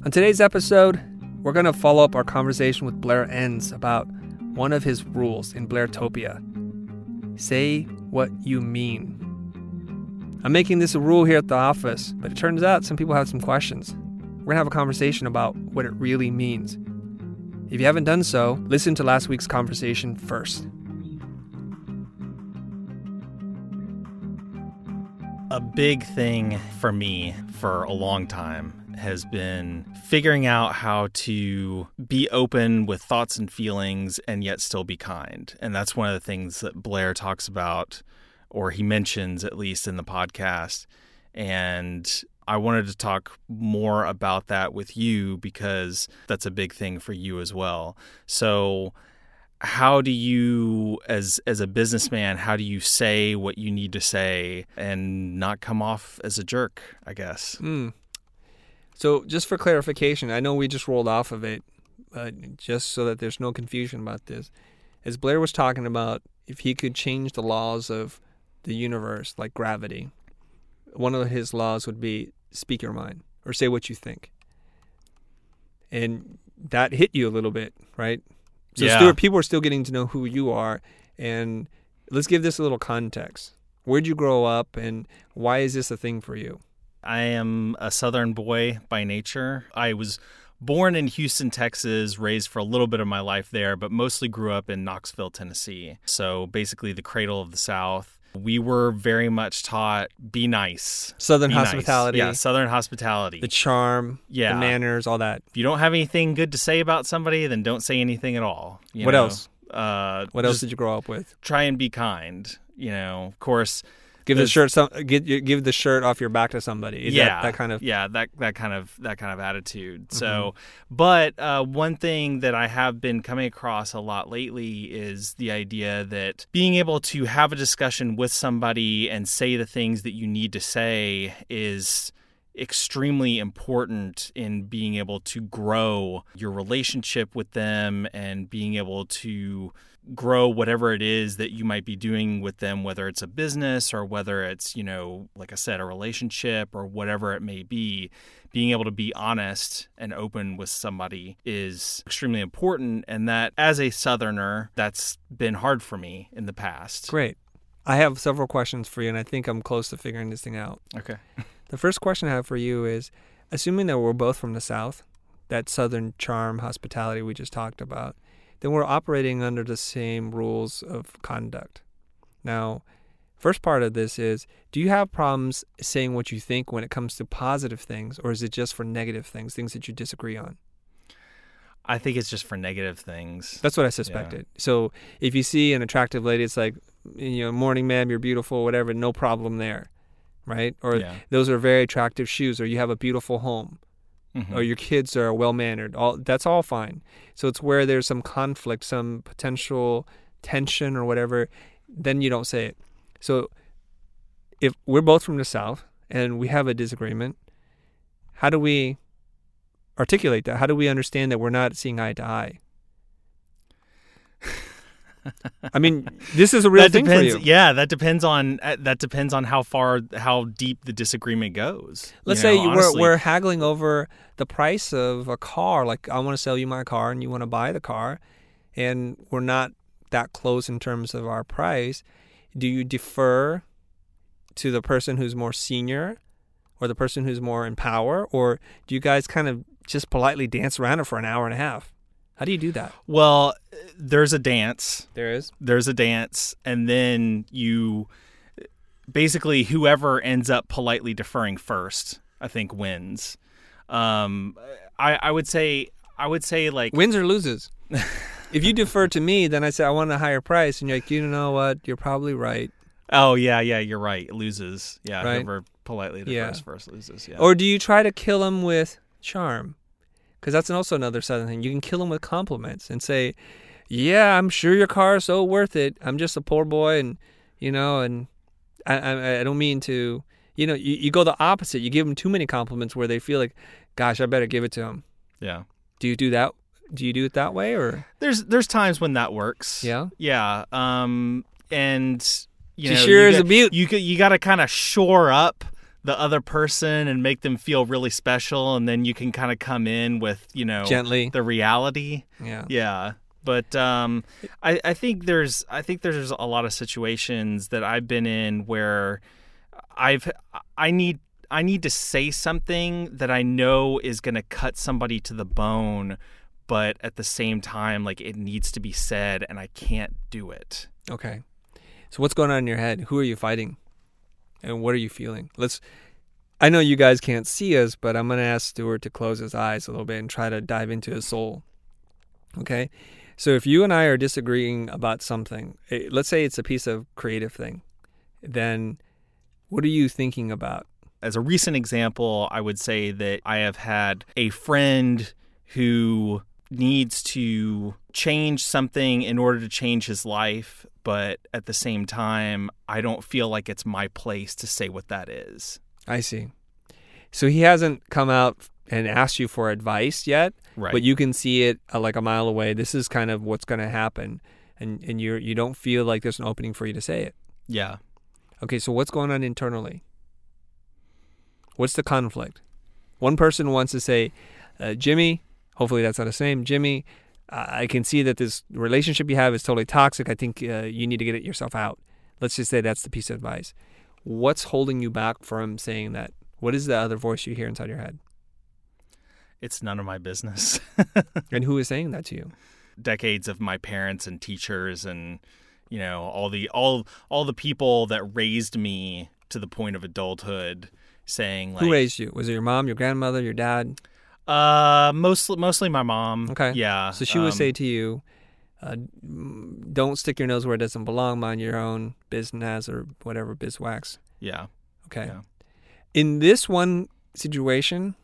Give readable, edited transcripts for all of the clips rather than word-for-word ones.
On today's episode, we're going to follow up our conversation with Blair Enns about one of his rules in Blairtopia. Say what you mean. I'm making this a rule here at the office, but it turns out some people have some questions. We're going to have a conversation about what it really means. If you haven't done so, listen to last week's conversation first. A big thing for me for a long time has been figuring out how to be open with thoughts and feelings and yet still be kind. And that's one of the things that Blair talks about, or he mentions at least in the podcast. And I wanted to talk more about that with you because that's a big thing for you as well. So how do you, as a businessman, how do you say what you need to say and not come off as a jerk, I guess? So just for clarification, I know we just rolled off of it, but just so that there's no confusion about this, as Blair was talking about, if he could change the laws of the universe, like gravity, one of his laws would be speak your mind or say what you think. And that hit you a little bit, right? So yeah. Stuart, people are still getting to know who you are. And let's give this a little context. Where'd you grow up and why is this a thing for you? I am a Southern boy by nature. I was born in Houston, Texas, raised for a little bit of my life there, but mostly grew up in Knoxville, Tennessee. So basically the cradle of the South. We were very much taught, be nice. Southern be hospitality. Nice. Yeah, Southern hospitality. The charm, the manners, all that. If you don't have anything good to say about somebody, then don't say anything at all. What else? What else did you grow up with? Try and be kind. Of course. Give the shirt give the shirt off your back to somebody. That kind of attitude. Mm-hmm. So, but one thing that I have been coming across a lot lately is the idea that being able to have a discussion with somebody and say the things that you need to say is extremely important in being able to grow your relationship with them and being able to grow whatever it is that you might be doing with them, whether it's a business or whether it's, like I said, a relationship or whatever it may be. Being able to be honest and open with somebody is extremely important. And that as a Southerner, that's been hard for me in the past. Great. I have several questions for you, and I think I'm close to figuring this thing out. Okay. The first question I have for you is, assuming that we're both from the South, that Southern charm, hospitality we just talked about, then we're operating under the same rules of conduct. Now, first part of this is, do you have problems saying what you think when it comes to positive things, or is it just for negative things that you disagree on? I think it's just for negative things. That's what I suspected. Yeah. So if you see an attractive lady, it's like, morning, ma'am, you're beautiful, whatever, no problem there, right? Or those are very attractive shoes, or you have a beautiful home. Mm-hmm. Or your kids are well-mannered. That's all fine. So it's where there's some conflict, some potential tension or whatever, then you don't say it. So if we're both from the South and we have a disagreement, how do we articulate that? How do we understand that we're not seeing eye to eye? I mean, this is a real thing for you. Yeah, that depends on how deep the disagreement goes. Let's say we're haggling over the price of a car. Like, I want to sell you my car and you want to buy the car, and we're not that close in terms of our price. Do you defer to the person who's more senior or the person who's more in power, or do you guys kind of just politely dance around it for an hour and a half? How do you do that? Well, there's a dance. There is? There's a dance, and then you basically, whoever ends up politely deferring first, I think, wins. I would say like wins or loses. If you defer to me, then I say I want a higher price, and you're like, you know what? You're probably right. Oh yeah, you're right. It loses. Yeah, right? Whoever politely defers first loses. Yeah. Or do you try to kill him with charm? Because that's also another Southern thing. You can kill them with compliments and say, yeah, I'm sure your car is so worth it. I'm just a poor boy, and I don't mean to, you go the opposite. You give them too many compliments where they feel like, gosh, I better give it to him. Yeah. Do you do that? Do you do it that way, or? There's times when that works. Yeah. Yeah. And she sure is a beaut. You got to kind of shore up the other person and make them feel really special, and then you can kind of come in with, gently, the reality. Yeah. But I think there's a lot of situations that I've been in where I need to say something that I know is going to cut somebody to the bone, but at the same time, like, it needs to be said, and I can't do it. Okay. So what's going on in your head? Who are you fighting? And what are you feeling? I know you guys can't see us, but I'm going to ask Stuart to close his eyes a little bit and try to dive into his soul. Okay? So if you and I are disagreeing about something, let's say it's a piece of creative thing, then what are you thinking about? As a recent example, I would say that I have had a friend who needs to change something in order to change his life, but at the same time, I don't feel like it's my place to say what that is. I see. So he hasn't come out and asked you for advice yet, right? But you can see it like a mile away. This is kind of what's going to happen, and you don't feel like there's an opening for you to say it. Yeah. Okay, so what's going on internally? What's the conflict? One person wants to say, Jimmy, hopefully that's not his name, Jimmy, I can see that this relationship you have is totally toxic. I think you need to get it yourself out. Let's just say that's the piece of advice. What's holding you back from saying that? What is the other voice you hear inside your head? It's none of my business. And who is saying that to you? Decades of my parents and teachers and, all the people that raised me to the point of adulthood saying, like... Who raised you? Was it your mom, your grandmother, your dad? Mostly my mom. Okay. Yeah. So she would say to you, don't stick your nose where it doesn't belong, mind your own business or whatever, bizwax. Yeah. Okay. Yeah. In this one situation,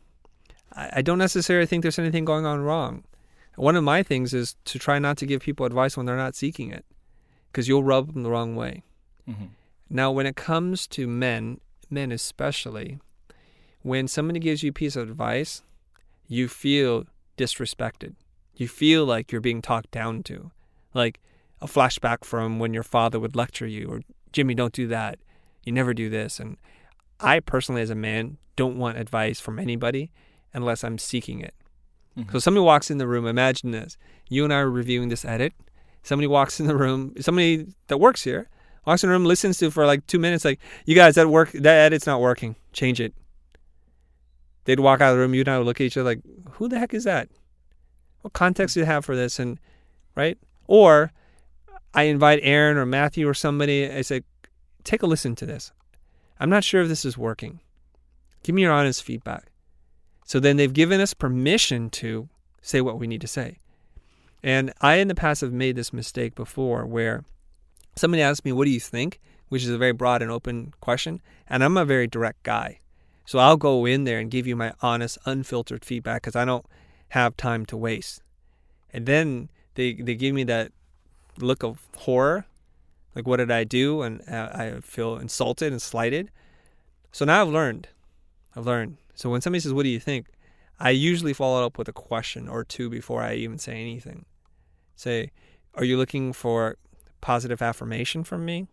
I don't necessarily think there's anything going on wrong. One of my things is to try not to give people advice when they're not seeking it, because you'll rub them the wrong way. Mm-hmm. Now, when it comes to men especially, when somebody gives you a piece of advice, you feel disrespected. You feel like you're being talked down to, like a flashback from when your father would lecture you, or Jimmy, don't do that. You never do this. And I personally, as a man, don't want advice from anybody unless I'm seeking it. Mm-hmm. So somebody walks in the room. Imagine this. You and I are reviewing this edit. Somebody walks in the room. Somebody that works here walks in the room, listens to it for like 2 minutes. Like, you guys, that edit's not working. Change it. They'd walk out of the room. You and I would look at each other like, who the heck is that? What context do you have for this? And right? Or I invite Aaron or Matthew or somebody. I say, take a listen to this. I'm not sure if this is working. Give me your honest feedback. So then they've given us permission to say what we need to say. And I, in the past, have made this mistake before where somebody asks me, what do you think? Which is a very broad and open question. And I'm a very direct guy. So I'll go in there and give you my honest, unfiltered feedback because I don't have time to waste. And then they give me that look of horror. Like, what did I do? And I feel insulted and slighted. So now I've learned. So when somebody says, what do you think? I usually follow up with a question or two before I even say anything. Say, are you looking for positive affirmation from me?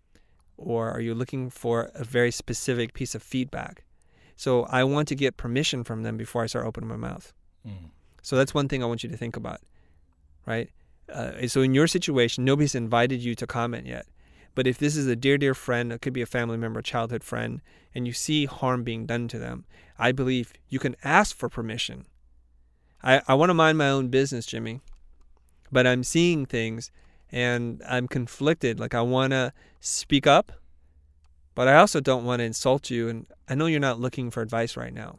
Or are you looking for a very specific piece of feedback? So I want to get permission from them before I start opening my mouth. Mm. So that's one thing I want you to think about, right? So in your situation, nobody's invited you to comment yet. But if this is a dear, dear friend, it could be a family member, a childhood friend, and you see harm being done to them, I believe you can ask for permission. I want to mind my own business, Jimmy, but I'm seeing things and I'm conflicted. Like, I want to speak up, but I also don't want to insult you. And I know you're not looking for advice right now.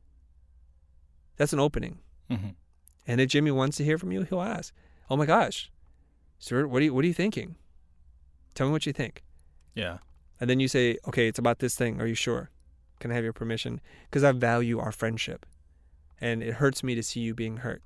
That's an opening. Mm-hmm. And if Jimmy wants to hear from you, he'll ask, oh my gosh, sir, what are you thinking? Tell me what you think. Yeah. And then you say, okay, it's about this thing. Are you sure? Can I have your permission? Because I value our friendship. And it hurts me to see you being hurt.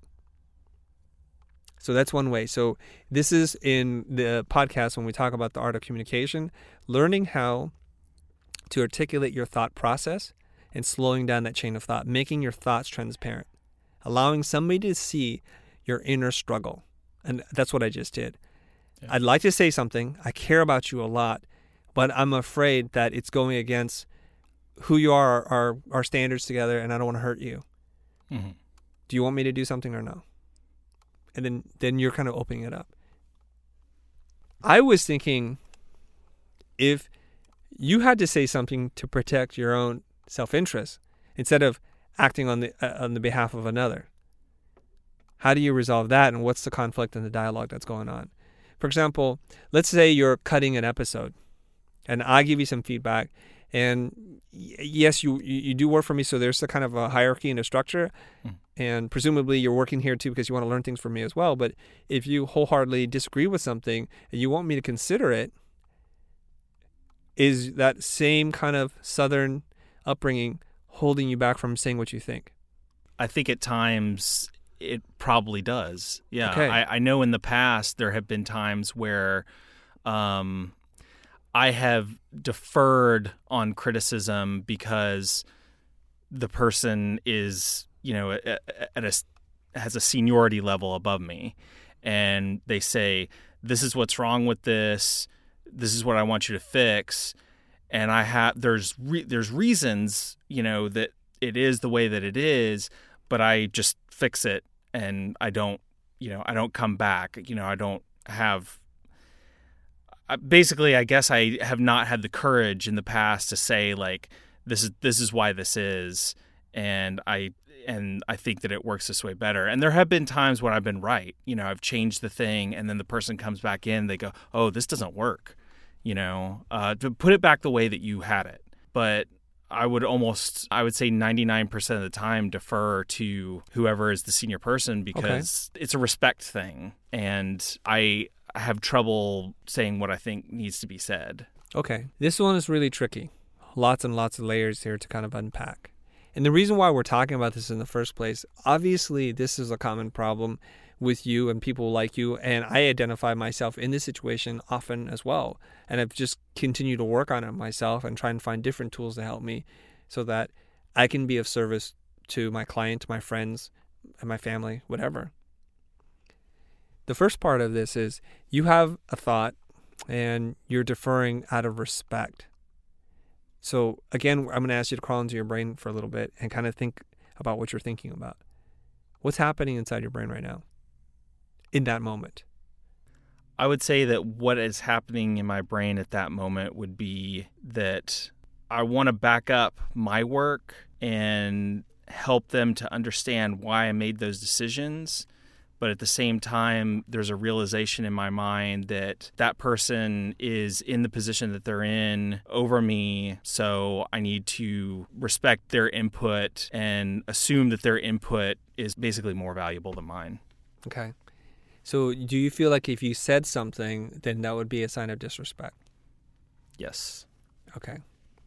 So that's one way. So this is in the podcast when we talk about the art of communication, learning how to articulate your thought process and slowing down that chain of thought, making your thoughts transparent, allowing somebody to see your inner struggle. And that's what I just did. Yeah. I'd like to say something. I care about you a lot, but I'm afraid that it's going against who you are, our standards together, and I don't want to hurt you. Mm-hmm. Do you want me to do something or no? And then you're kind of opening it up. I was thinking, if you had to say something to protect your own self-interest instead of acting on the behalf of another, how do you resolve that, and what's the conflict in the dialogue that's going on? For example, let's say you're cutting an episode, and I give you some feedback, and yes, you do work for me, so there's a kind of a hierarchy and a structure, and presumably you're working here too because you want to learn things from me as well. But if you wholeheartedly disagree with something and you want me to consider it, is that same kind of Southern upbringing holding you back from saying what you think? I think at times it probably does. Yeah. Okay. I know in the past there have been times where I have deferred on criticism because the person is, has a seniority level above me, and they say, this is what's wrong with this. This is what I want you to fix. And there's reasons, that it is the way that it is, but I just fix it, and I don't come back. I don't have. Basically, I guess I have not had the courage in the past to say, like, this is why this is, and I think that it works this way better. And there have been times when I've been right. I've changed the thing, and then the person comes back in, they go, oh, this doesn't work. To put it back the way that you had it. But I would say 99% of the time defer to whoever is the senior person, because It's a respect thing. And I have trouble saying what I think needs to be said. Okay. This one is really tricky. Lots and lots of layers here to kind of unpack. And the reason why we're talking about this in the first place, obviously this is a common problem with you and people like you, and I identify myself in this situation often as well. And I've just continued to work on it myself and try and find different tools to help me so that I can be of service to my client, my friends, and my family, whatever. The first part of this is you have a thought and you're deferring out of respect. So again, I'm going to ask you to crawl into your brain for a little bit and kind of think about what you're thinking about. What's happening inside your brain right now in that moment? I would say that what is happening in my brain at that moment would be that I want to back up my work and help them to understand why I made those decisions. But at the same time, there's a realization in my mind that that person is in the position that they're in over me. So I need to respect their input and assume that their input is basically more valuable than mine. Okay. So do you feel like if you said something, then that would be a sign of disrespect? Yes. Okay.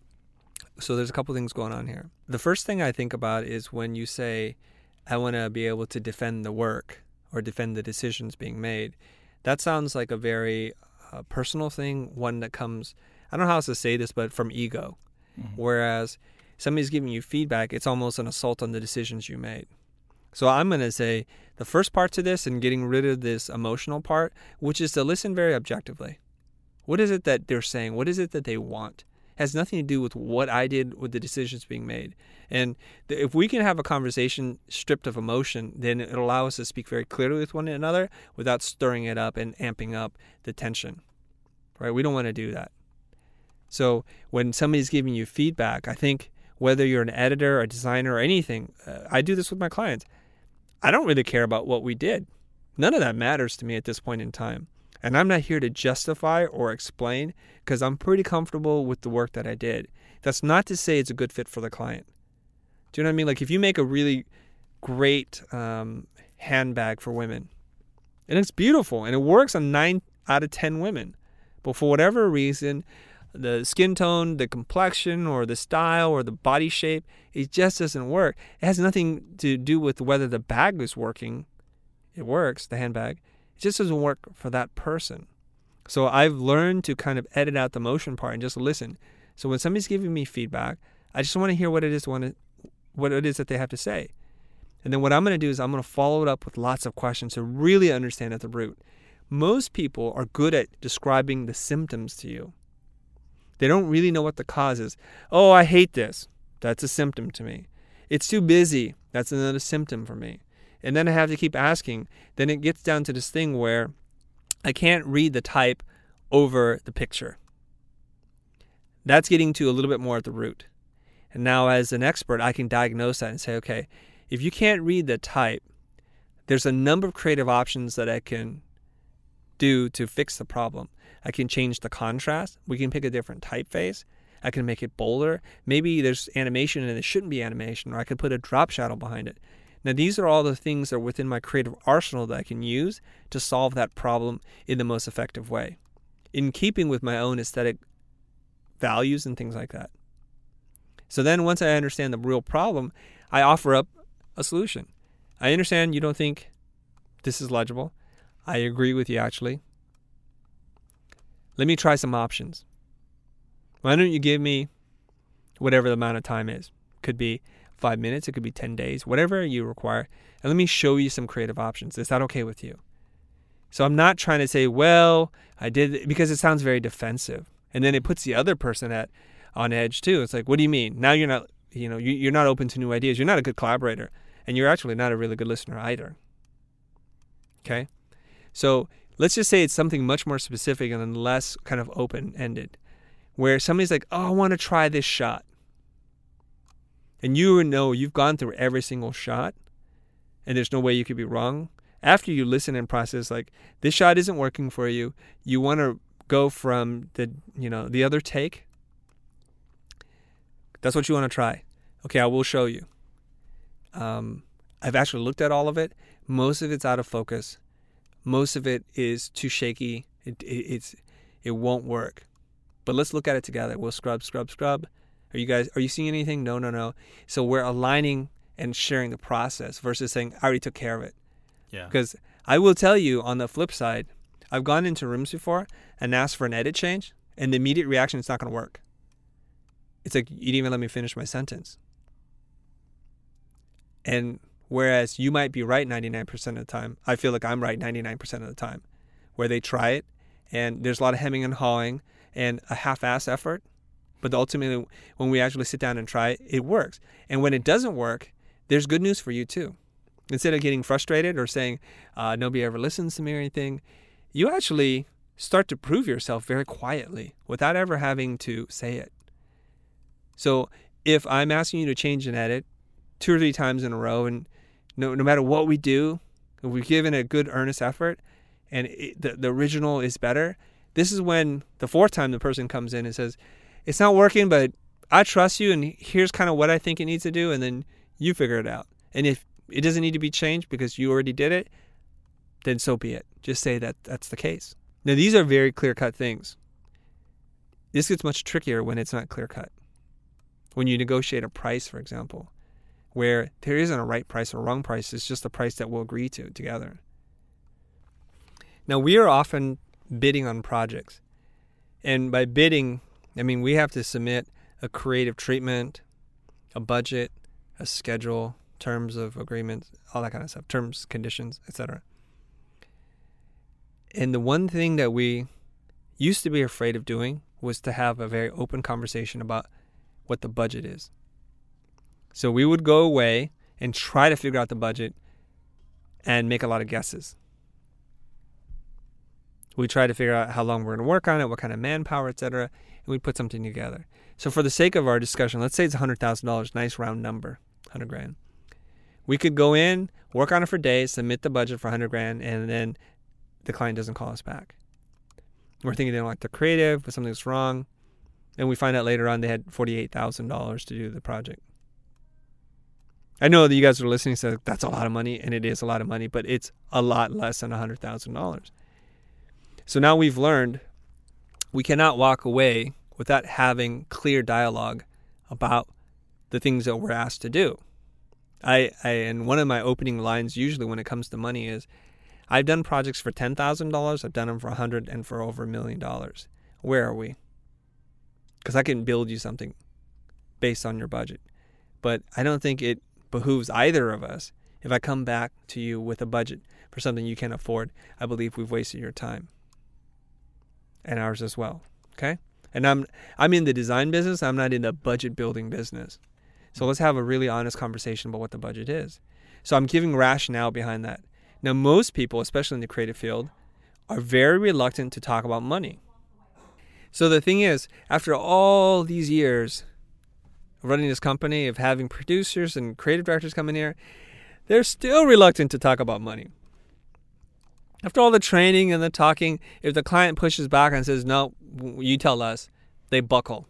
So there's a couple things going on here. The first thing I think about is when you say, I want to be able to defend the work or defend the decisions being made. That sounds like a very personal thing, one that comes, I don't know how else to say this, but from ego. Mm-hmm. Whereas somebody's giving you feedback, it's almost an assault on the decisions you made. So I'm going to say the first part to this and getting rid of this emotional part, which is to listen very objectively. What is it that they're saying? What is it that they want? It has nothing to do with what I did with the decisions being made. And if we can have a conversation stripped of emotion, then it'll allow us to speak very clearly with one another without stirring it up and amping up the tension. Right? We don't want to do that. So when somebody's giving you feedback, I think whether you're an editor, a designer, or anything, I do this with my clients. I don't really care about what we did. None of that matters to me at this point in time. And I'm not here to justify or explain because I'm pretty comfortable with the work that I did. That's not to say it's a good fit for the client. Do you know what I mean? Like if you make a really great handbag for women, and it's beautiful, and it works on 9 out of 10 women, but for whatever reason, the skin tone, the complexion, or the style, or the body shape, it just doesn't work. It has nothing to do with whether the bag is working. It works, the handbag. It just doesn't work for that person. So I've learned to kind of edit out the emotion part and just listen. So when somebody's giving me feedback, I just want to hear what it is that they have to say. And then what I'm going to do is I'm going to follow it up with lots of questions to really understand at the root. Most people are good at describing the symptoms to you. They don't really know what the cause is. Oh, I hate this. That's a symptom to me. It's too busy. That's another symptom for me. And then I have to keep asking. Then it gets down to this thing where I can't read the type over the picture. That's getting to a little bit more at the root. And now as an expert, I can diagnose that and say, okay, if you can't read the type, there's a number of creative options that I can do to fix the problem. I can change the contrast. We can pick a different typeface. I can make it bolder. Maybe there's animation and it shouldn't be animation, or I could put a drop shadow behind it. Now, these are all the things that are within my creative arsenal that I can use to solve that problem in the most effective way, in keeping with my own aesthetic values and things like that. So then once I understand the real problem, I offer up a solution. I understand you don't think this is legible. I agree with you, actually. Let me try some options. Why don't you give me whatever the amount of time is? Could be 5 minutes. It could be 10 days, whatever you require. And let me show you some creative options. Is that okay with you? So I'm not trying to say, well, I did, because it sounds very defensive. And then it puts the other person on edge too. It's like, what do you mean? Now you're not, you're not open to new ideas. You're not a good collaborator. And you're actually not a really good listener either. Okay? So let's just say it's something much more specific and less kind of open-ended, where somebody's like, oh, I want to try this shot. And you know you've gone through every single shot, and there's no way you could be wrong. After you listen and process, like, this shot isn't working for you, you want to go from the other take. That's what you want to try. Okay, I will show you. I've actually looked at all of it. Most of it's out of focus. Most of it is too shaky. It won't work. But let's look at it together. We'll scrub. Are you seeing anything? No. So we're aligning and sharing the process versus saying, I already took care of it. Yeah. Because I will tell you, on the flip side, I've gone into rooms before and asked for an edit change, and the immediate reaction is not going to work. It's like, you didn't even let me finish my sentence. And whereas you might be right 99% of the time, I feel like I'm right 99% of the time, where they try it and there's a lot of hemming and hawing and a half-ass effort. But ultimately, when we actually sit down and try it, it works. And when it doesn't work, there's good news for you too. Instead of getting frustrated or saying, nobody ever listens to me or anything, you actually start to prove yourself very quietly without ever having to say it. So if I'm asking you to change an edit 2 or 3 times in a row, and no matter what we do, if we've given a good earnest effort and the original is better, this is when the 4th time the person comes in and says, it's not working, but I trust you, and here's kind of what I think it needs to do, and then you figure it out. And if it doesn't need to be changed because you already did it, then so be it. Just say that that's the case. Now, these are very clear-cut things. This gets much trickier when it's not clear-cut. When you negotiate a price, for example, where there isn't a right price or wrong price, it's just the price that we'll agree to together. Now, we are often bidding on projects. And by bidding, I mean we have to submit a creative treatment, a budget, a schedule, terms of agreements, all that kind of stuff, terms, conditions, etc. And the one thing that we used to be afraid of doing was to have a very open conversation about what the budget is. So we would go away and try to figure out the budget and make a lot of guesses. We try to figure out how long we're going to work on it, what kind of manpower, etc., and we put something together. So for the sake of our discussion, let's say it's $100,000, nice round number, $100,000. We could go in, work on it for days, submit the budget for $100,000, and then the client doesn't call us back. We're thinking they don't like the creative, but something's wrong. And we find out later on they had $48,000 to do the project. I know that you guys are listening and say that's a lot of money, and it is a lot of money, but it's a lot less than $100,000. So now we've learned we cannot walk away without having clear dialogue about the things that we're asked to do. And one of my opening lines usually when it comes to money is, I've done projects for $10,000, I've done them for $100,000 and for over $1 million. Where are we? Because I can build you something based on your budget. But I don't think it behooves either of us if I come back to you with a budget for something you can't afford. I believe we've wasted your time. And ours as well. Okay? And I'm in the design business. I'm not in the budget building business. So let's have a really honest conversation about what the budget is. So I'm giving rationale behind that. Now, most people, especially in the creative field, are very reluctant to talk about money. So the thing is, after all these years of running this company, of having producers and creative directors come in here, they're still reluctant to talk about money. After all the training and the talking, if the client pushes back and says, no, you tell us, they buckle.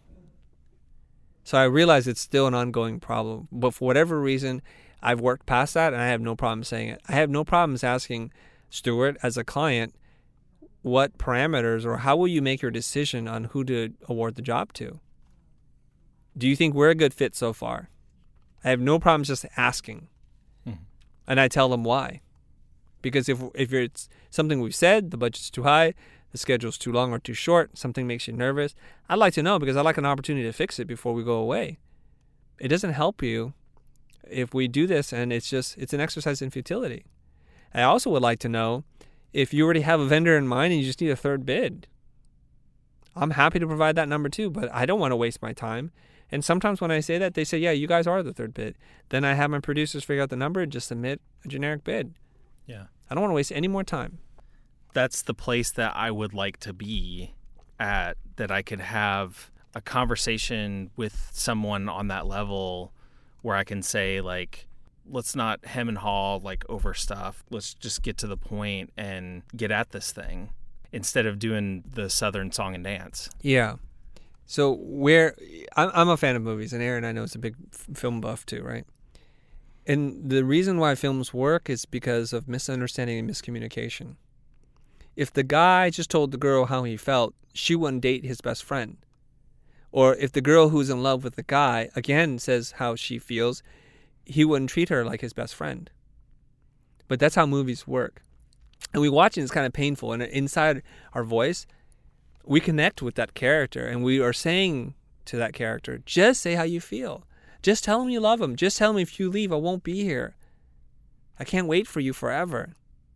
So I realize it's still an ongoing problem. But for whatever reason, I've worked past that, and I have no problem saying it. I have no problems asking Stuart, as a client, what parameters or how will you make your decision on who to award the job to? Do you think we're a good fit so far? I have no problems just asking. And I tell them why. Because if it's something we've said, the budget's too high, the schedule's too long or too short, something makes you nervous, I'd like to know, because I'd like an opportunity to fix it before we go away. It doesn't help you if we do this and it's an exercise in futility. I also would like to know if you already have a vendor in mind and you just need a third bid. I'm happy to provide that number too, but I don't want to waste my time. And sometimes when I say that, they say, yeah, you guys are the third bid. Then I have my producers figure out the number and just submit a generic bid. Yeah. I don't want to waste any more time. That's the place that I would like to be at, that I could have a conversation with someone on that level where I can say, like, let's not hem and haw like over stuff. Let's just get to the point and get at this thing instead of doing the Southern song and dance. Yeah. So I'm a fan of movies, and Aaron, I know, is a big film buff too, right? And the reason why films work is because of misunderstanding and miscommunication. If the guy just told the girl how he felt, she wouldn't date his best friend. Or if the girl who's in love with the guy, again, says how she feels, he wouldn't treat her like his best friend. But that's how movies work. And we watch it, it's kind of painful. And inside our voice, we connect with that character. And we are saying to that character, just say how you feel. Just tell him you love him. Just tell him if you leave, I won't be here. I can't wait for you forever.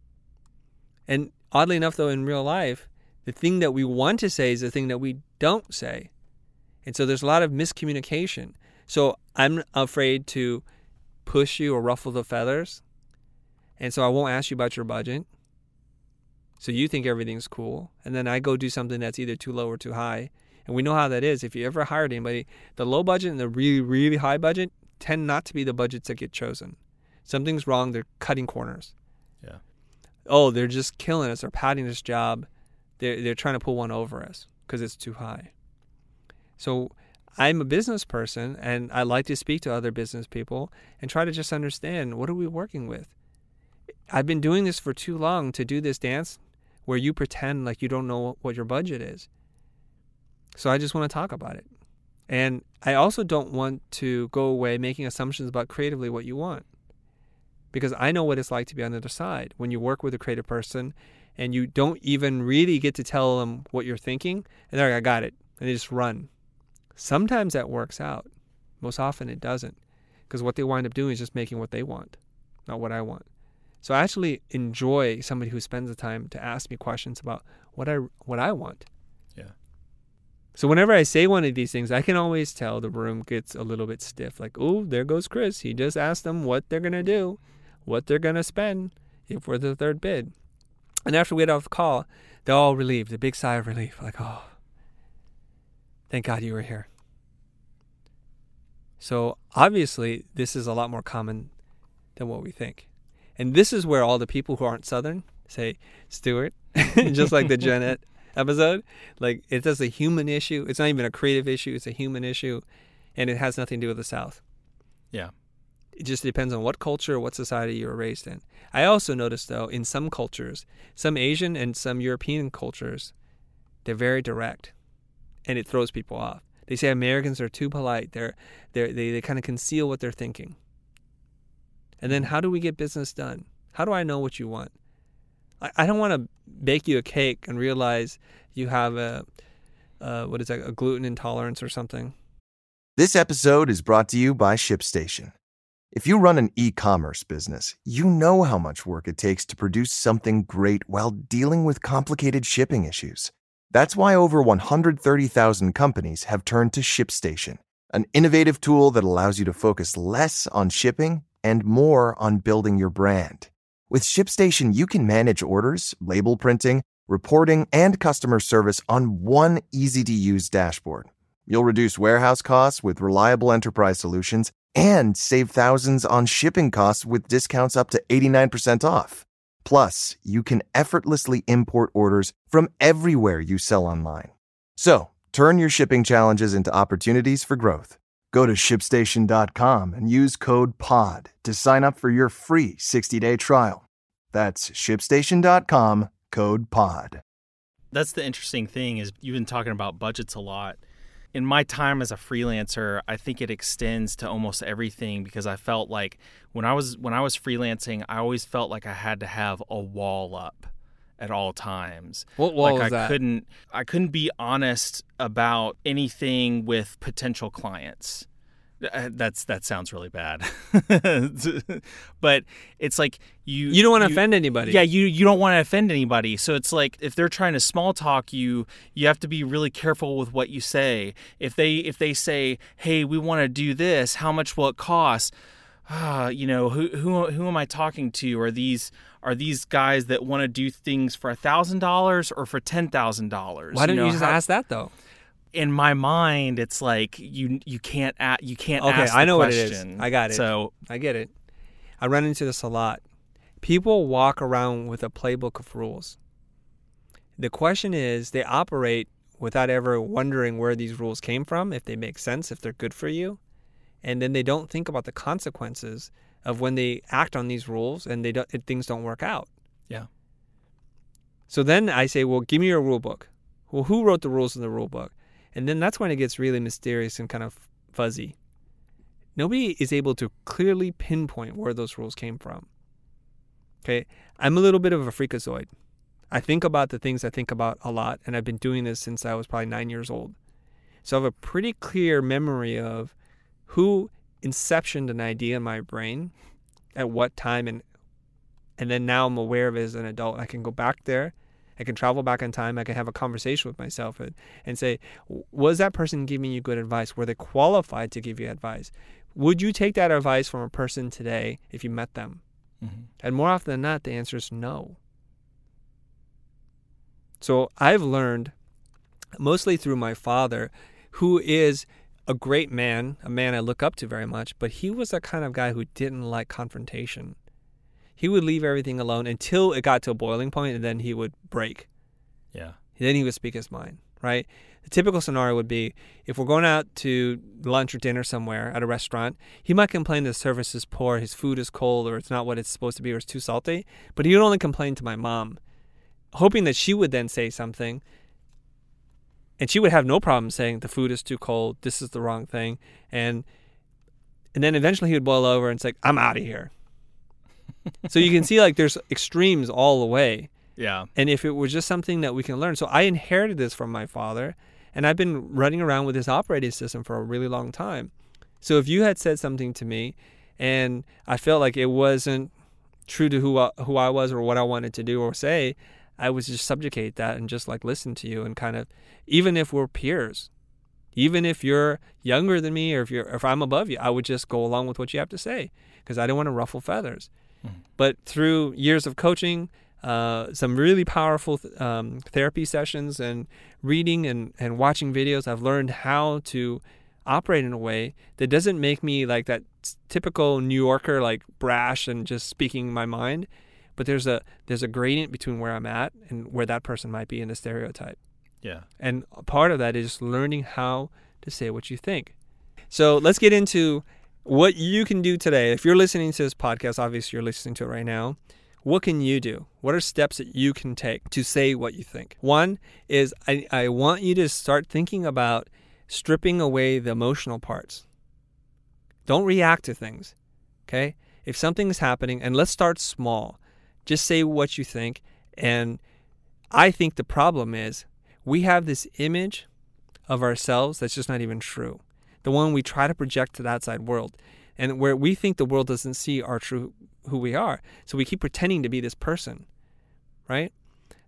And oddly enough, though, in real life, the thing that we want to say is the thing that we don't say. And so there's a lot of miscommunication. So I'm afraid to push you or ruffle the feathers. And so I won't ask you about your budget. So you think everything's cool. And then I go do something that's either too low or too high. And we know how that is. If you ever hired anybody, the low budget and the really, really high budget tend not to be the budgets that get chosen. Something's wrong. They're cutting corners. Yeah. Oh, they're just killing us. They're padding this job. They're trying to pull one over us because it's too high. So I'm a business person, and I like to speak to other business people and try to just understand, what are we working with? I've been doing this for too long to do this dance where you pretend like you don't know what your budget is. So I just want to talk about it. And I also don't want to go away making assumptions about creatively what you want. Because I know what it's like to be on the other side. When you work with a creative person and you don't even really get to tell them what you're thinking, and they're like, I got it. And they just run. Sometimes that works out. Most often it doesn't. Because what they wind up doing is just making what they want, not what I want. So I actually enjoy somebody who spends the time to ask me questions about what I want. Yeah. So whenever I say one of these things, I can always tell the room gets a little bit stiff. Like, oh, there goes Chris. He just asked them what they're going to do, what they're going to spend if we're the third bid. And after we get off the call, they're all relieved, a big sigh of relief. Like, oh, thank God you were here. So obviously, this is a lot more common than what we think. And this is where all the people who aren't Southern say, Stuart, just like the Jeanette episode, like it's just a human issue. It's not even a creative issue. It's a human issue. And it has nothing to do with the South. Yeah. It just depends on what culture, what society you were raised in. I also noticed, though, in some cultures, some Asian and some European cultures, they're very direct. And it throws people off. They say Americans are too polite. They kind of conceal what they're thinking. And then how do we get business done? How do I know what you want? I don't want to bake you a cake and realize you have a gluten intolerance or something. This episode is brought to you by ShipStation. If you run an e-commerce business, you know how much work it takes to produce something great while dealing with complicated shipping issues. That's why over 130,000 companies have turned to ShipStation, an innovative tool that allows you to focus less on shipping and more on building your brand. With ShipStation, you can manage orders, label printing, reporting, and customer service on one easy-to-use dashboard. You'll reduce warehouse costs with reliable enterprise solutions and save thousands on shipping costs with discounts up to 89% off. Plus, you can effortlessly import orders from everywhere you sell online. So, turn your shipping challenges into opportunities for growth. Go to ShipStation.com and use code POD to sign up for your free 60-day trial. That's ShipStation.com, code POD. That's the interesting thing is you've been talking about budgets a lot. In my time as a freelancer, I think it extends to almost everything because I felt like when I was freelancing, I always felt like I had to have a wall up at all times. What wall like was that? I couldn't be honest about anything with potential clients. That sounds really bad. But it's like you don't want to offend anybody. Yeah, you don't want to offend anybody. So it's like if they're trying to small talk you have to be really careful with what you say. If they say, "Hey, we want to do this. How much will it cost?" Who am I talking to? Are these guys that want to do things for $1,000 or for $10,000? Why don't you just ask that though? In my mind, it's like you can't ask the question. Okay, I know what it is. I got it. So I get it. I run into this a lot. People walk around with a playbook of rules. The question is, they operate without ever wondering where these rules came from, if they make sense, if they're good for you, and then they don't think about the consequences of when they act on these rules and things don't work out. Yeah. So then I say, well, give me your rule book. Well, who wrote the rules in the rule book? And then that's when it gets really mysterious and kind of fuzzy. Nobody is able to clearly pinpoint where those rules came from. Okay, I'm a little bit of a freakazoid. I think about the things I think about a lot, and I've been doing this since I was probably 9 years old. So I have a pretty clear memory of who inceptioned an idea in my brain at what time, and then now I'm aware of it as an adult. I can go back there. I can travel back in time. I can have a conversation with myself and say, was that person giving you good advice? Were they qualified to give you advice? Would you take that advice from a person today if you met them? Mm-hmm. And more often than not, the answer is no. So I've learned, mostly through my father, who is a great man, a man I look up to very much, but he was the kind of guy who didn't like confrontation. He would leave everything alone until it got to a boiling point, and then he would break. Yeah. Then he would speak his mind, right? The typical scenario would be if we're going out to lunch or dinner somewhere at a restaurant, he might complain the service is poor, his food is cold, or it's not what it's supposed to be, or it's too salty. But he would only complain to my mom, hoping that she would then say something. And she would have no problem saying the food is too cold, this is the wrong thing. And then eventually he would boil over and say, I'm out of here. So you can see like there's extremes all the way. Yeah. And if it was just something that we can learn. So I inherited this from my father, and I've been running around with this operating system for a really long time. So if you had said something to me and I felt like it wasn't true to who I was or what I wanted to do or say, I would just subjugate that and just like listen to you and kind of, even if we're peers, even if you're younger than me or if I'm above you, I would just go along with what you have to say because I don't want to ruffle feathers. Mm-hmm. But through years of coaching, some really powerful therapy sessions and reading and watching videos, I've learned how to operate in a way that doesn't make me like that typical New Yorker, like brash and just speaking my mind. But there's a gradient between where I'm at and where that person might be in the stereotype. Yeah. And part of that is learning how to say what you think. So let's get into what you can do today. If you're listening to this podcast, obviously you're listening to it right now. What can you do? What are steps that you can take to say what you think? One is I want you to start thinking about stripping away the emotional parts. Don't react to things, okay? If something's happening, and let's start small. Just say what you think. And I think the problem is we have this image of ourselves that's just not even true. The one we try to project to the outside world. And where we think the world doesn't see our true who we are. So we keep pretending to be this person, right?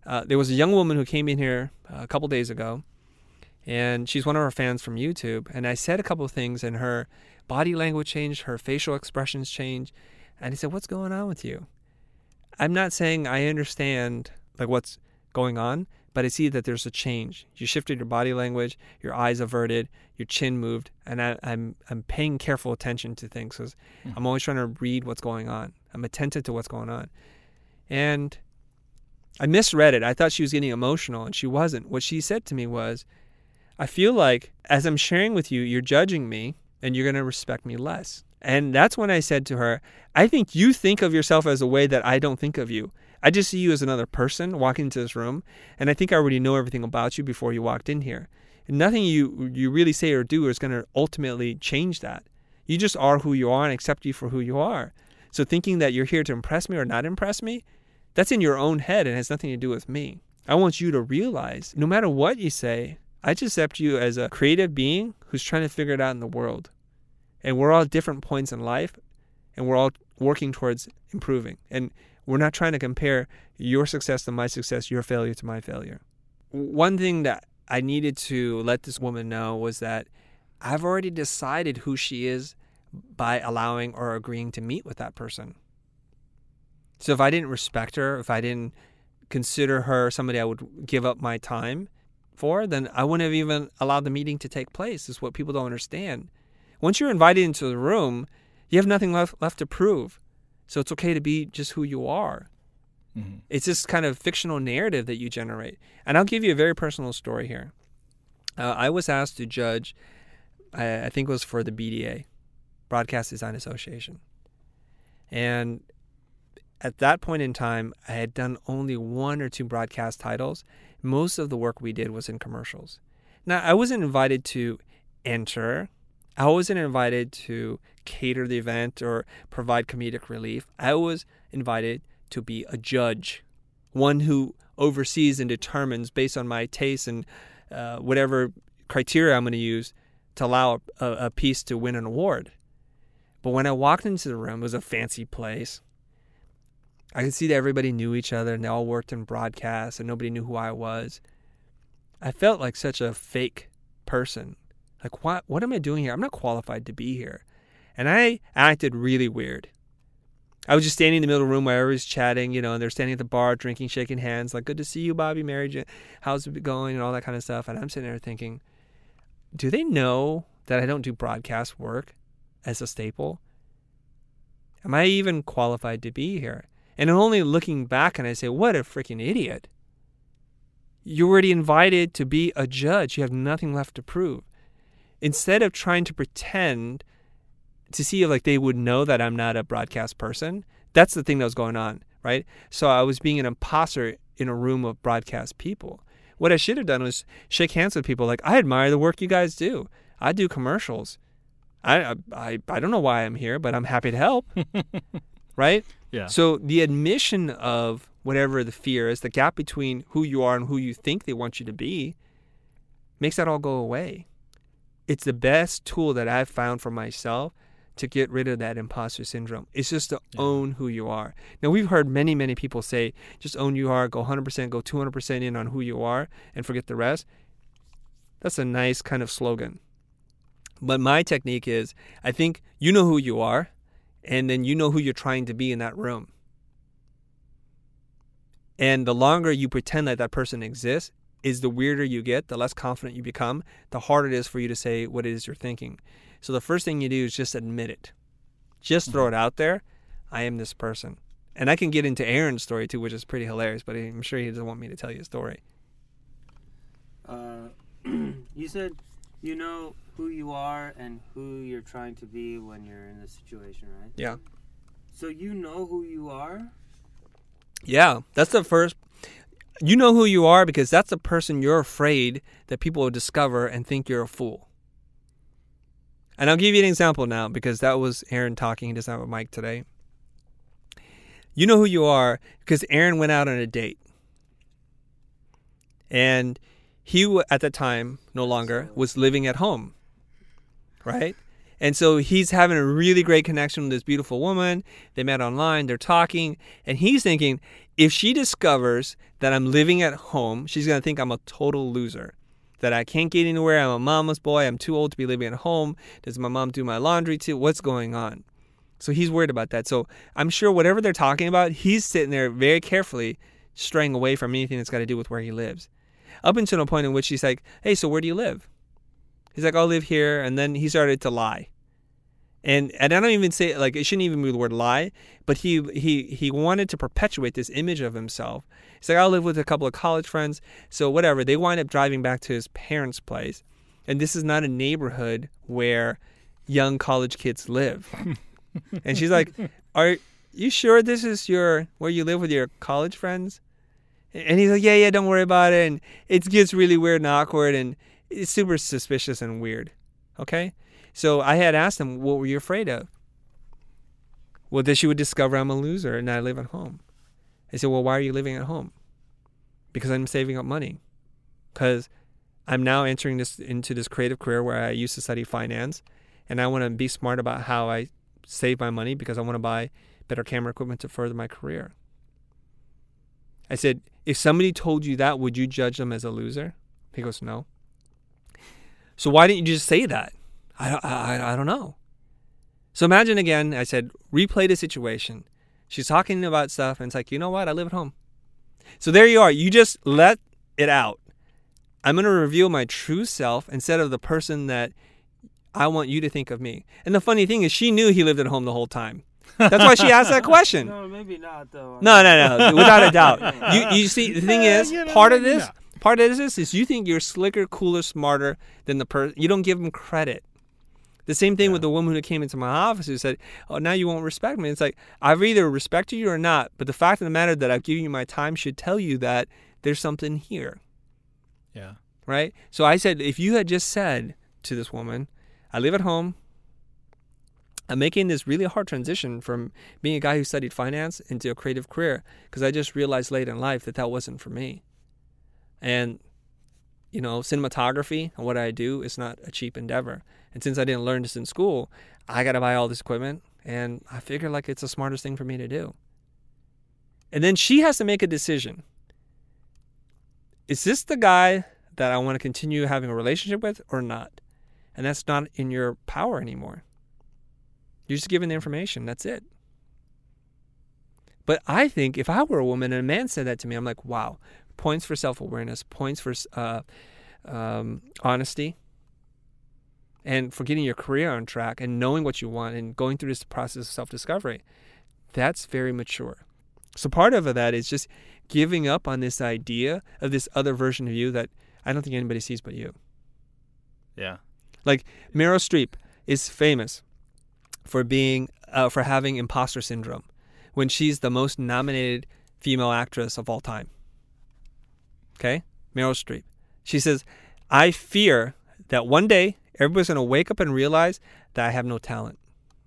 There was a young woman who came in here a couple days ago, and she's one of our fans from YouTube. And I said a couple of things, and her body language changed, her facial expressions changed. And he said, "What's going on with you?" I'm not saying I understand like what's going on, but I see that there's a change. You shifted your body language, your eyes averted, your chin moved, and I'm paying careful attention to things because I'm always trying to read what's going on. I'm attentive to what's going on. And I misread it. I thought she was getting emotional, and she wasn't. What she said to me was, "I feel like as I'm sharing with you, you're judging me, and you're going to respect me less." And that's when I said to her, "I think you think of yourself as a way that I don't think of you. I just see you as another person walking into this room, and I think I already know everything about you before you walked in here. And nothing you really say or do is going to ultimately change that. You just are who you are and accept you for who you are. So thinking that you're here to impress me or not impress me, that's in your own head and has nothing to do with me. I want you to realize, no matter what you say, I just accept you as a creative being who's trying to figure it out in the world. And we're all at different points in life, and we're all working towards improving. And we're not trying to compare your success to my success, your failure to my failure." One thing that I needed to let this woman know was that I've already decided who she is by allowing or agreeing to meet with that person. So if I didn't respect her, if I didn't consider her somebody I would give up my time for, then I wouldn't have even allowed the meeting to take place. Is what people don't understand. Once you're invited into the room, you have nothing left to prove. So it's okay to be just who you are. Mm-hmm. It's this kind of fictional narrative that you generate. And I'll give you a very personal story here. I was asked to judge, I think it was for the BDA, Broadcast Design Association. And at that point in time, I had done only 1 or 2 broadcast titles. Most of the work we did was in commercials. Now, I wasn't invited to enter. I wasn't invited to cater the event or provide comedic relief. I was invited to be a judge, one who oversees and determines based on my taste and whatever criteria I'm going to use to allow a piece to win an award. But when I walked into the room, it was a fancy place. I could see that everybody knew each other and they all worked in broadcast and nobody knew who I was. I felt like such a fake person. Like, what am I doing here? I'm not qualified to be here. And I acted really weird. I was just standing in the middle of the room where everybody's chatting, and they're standing at the bar, drinking, shaking hands, like, "Good to see you, Bobby, married, how's it going?" and all that kind of stuff. And I'm sitting there thinking, do they know that I don't do broadcast work as a staple? Am I even qualified to be here? And I'm only looking back and I say, what a freaking idiot. You're already invited to be a judge. You have nothing left to prove. Instead of trying to pretend to see if they would know that I'm not a broadcast person, that's the thing that was going on, right? So I was being an imposter in a room of broadcast people. What I should have done was shake hands with people like, "I admire the work you guys do. I do commercials. I don't know why I'm here, but I'm happy to help." Right? Yeah. So the admission of whatever the fear is, the gap between who you are and who you think they want you to be, makes that all go away. It's the best tool that I've found for myself to get rid of that imposter syndrome. It's just to own who you are. Now, we've heard many, many people say, just own who you are, go 100%, go 200% in on who you are, and forget the rest. That's a nice kind of slogan. But my technique is, I think you know who you are, and then you know who you're trying to be in that room. And the longer you pretend that person exists, is the weirder you get, the less confident you become, the harder it is for you to say what it is you're thinking. So the first thing you do is just admit it. Just throw it out there. I am this person. And I can get into Aaron's story too, which is pretty hilarious, but I'm sure he doesn't want me to tell you a story. You said you know who you are and who you're trying to be when you're in this situation, right? Yeah. So you know who you are? Yeah, that's the first. You know who you are because that's the person you're afraid that people will discover and think you're a fool. And I'll give you an example now because that was Aaron talking. He doesn't have a mic today. You know who you are because Aaron went out on a date. And he, at the time, no longer, was living at home. Right? And so he's having a really great connection with this beautiful woman. They met online, they're talking, and he's thinking, if she discovers that I'm living at home, she's going to think I'm a total loser, that I can't get anywhere, I'm a mama's boy, I'm too old to be living at home, does my mom do my laundry too, what's going on? So he's worried about that. So I'm sure whatever they're talking about, he's sitting there very carefully straying away from anything that's got to do with where he lives. Up until the point in which she's like, hey, so where do you live? He's like, I'll live here. And then he started to lie. And I don't even say, like, it shouldn't even be the word lie, but he wanted to perpetuate this image of himself. He's like, I'll live with a couple of college friends. So whatever. They wind up driving back to his parents' place. And this is not a neighborhood where young college kids live. And she's like, are you sure this is where you live with your college friends? And he's like, yeah, don't worry about it. And it gets really weird and awkward, and it's super suspicious and weird. Okay? So I had asked him, what were you afraid of? Well, that she would discover I'm a loser and I live at home. I said, well, why are you living at home? Because I'm saving up money. Because I'm now entering into this creative career where I used to study finance, and I want to be smart about how I save my money because I want to buy better camera equipment to further my career. I said, if somebody told you that, would you judge them as a loser? He goes, no. So why didn't you just say that? I don't know. So imagine again, I said, replay the situation. She's talking about stuff, and it's like, you know what? I live at home. So there you are. You just let it out. I'm going to reveal my true self instead of the person that I want you to think of me. And the funny thing is, she knew he lived at home the whole time. That's why she asked that question. No, maybe not, though. No. Without a doubt. You see, the thing is, part of this is you think you're slicker, cooler, smarter than the person. You don't give them credit. The same thing with the woman who came into my office who said, oh, now you won't respect me. It's like, I've either respected you or not, but the fact of the matter that I've given you my time should tell you that there's something here. Yeah. Right? So I said, if you had just said to this woman, I live at home, I'm making this really hard transition from being a guy who studied finance into a creative career because I just realized late in life that wasn't for me. And, cinematography and what I do is not a cheap endeavor. And since I didn't learn this in school, I got to buy all this equipment, and I figure like it's the smartest thing for me to do. And then she has to make a decision. Is this the guy that I want to continue having a relationship with or not? And that's not in your power anymore. You're just given the information. That's it. But I think if I were a woman and a man said that to me, I'm like, wow, points for self-awareness, points for honesty, and for getting your career on track and knowing what you want and going through this process of self-discovery. That's very mature. So part of that is just giving up on this idea of this other version of you that I don't think anybody sees but you. Yeah. Like Meryl Streep is famous for having imposter syndrome when she's the most nominated female actress of all time. Okay? Meryl Streep. She says, I fear that one day everybody's going to wake up and realize that I have no talent.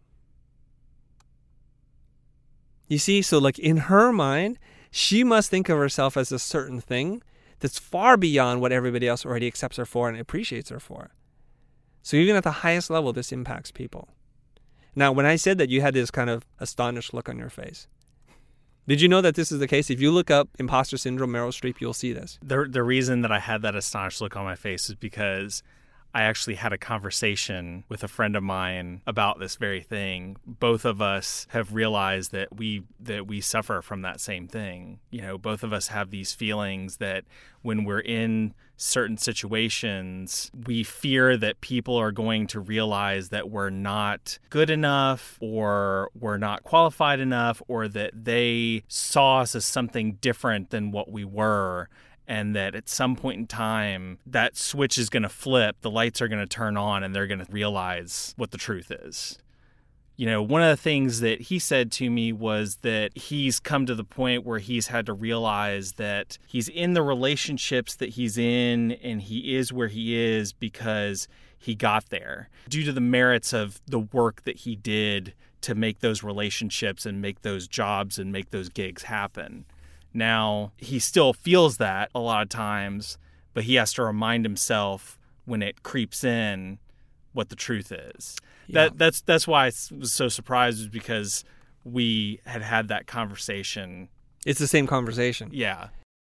You see, so like in her mind, she must think of herself as a certain thing that's far beyond what everybody else already accepts her for and appreciates her for. So even at the highest level, this impacts people. Now, when I said that, you had this kind of astonished look on your face. Did you know that this is the case? If you look up imposter syndrome, Meryl Streep, you'll see this. The reason that I had that astonished look on my face is because I actually had a conversation with a friend of mine about this very thing. Both of us have realized that we suffer from that same thing. Both of us have these feelings that when we're in certain situations, we fear that people are going to realize that we're not good enough or we're not qualified enough or that they saw us as something different than what we were. And that at some point in time, that switch is going to flip, the lights are going to turn on, and they're going to realize what the truth is. One of the things that he said to me was that he's come to the point where he's had to realize that he's in the relationships that he's in, and he is where he is because he got there due to the merits of the work that he did to make those relationships and make those jobs and make those gigs happen. Now, he still feels that a lot of times, but he has to remind himself when it creeps in, what the truth is. Yeah. That's why I was so surprised, was because we had that conversation. It's the same conversation. Yeah.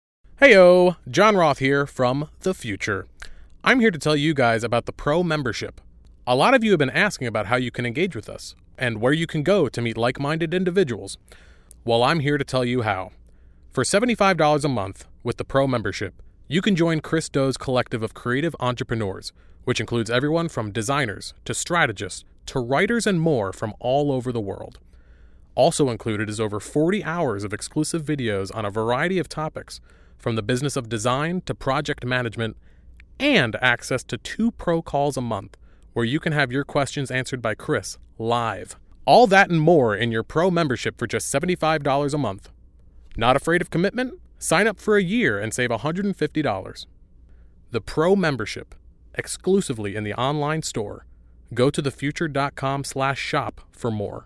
Heyo, John Roth here from the future. I'm here to tell you guys about the Pro membership. A lot of you have been asking about how you can engage with us and where you can go to meet like-minded individuals. Well, I'm here to tell you how. For $75 a month with the Pro membership, you can join Chris Do's collective of creative entrepreneurs, which includes everyone from designers to strategists to writers and more from all over the world. Also included is over 40 hours of exclusive videos on a variety of topics, from the business of design to project management, and access to 2 Pro calls a month, where you can have your questions answered by Chris live. All that and more in your Pro membership for just $75 a month. Not afraid of commitment? Sign up for a year and save $150. The Pro membership, exclusively in the online store. Go to thefuture.com/shop for more.